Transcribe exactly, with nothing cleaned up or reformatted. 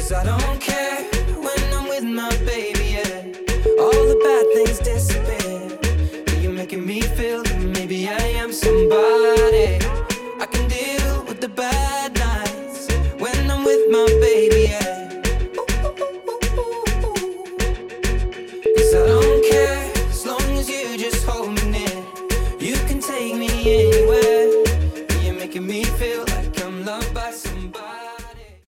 I don't care when I'm with my baby, yeah. All the bad things disappear. You're making me feel that maybe I am somebody. I can deal with the bad nights when I'm with my baby, yeah. Cause I don't care as long as you just hold me near.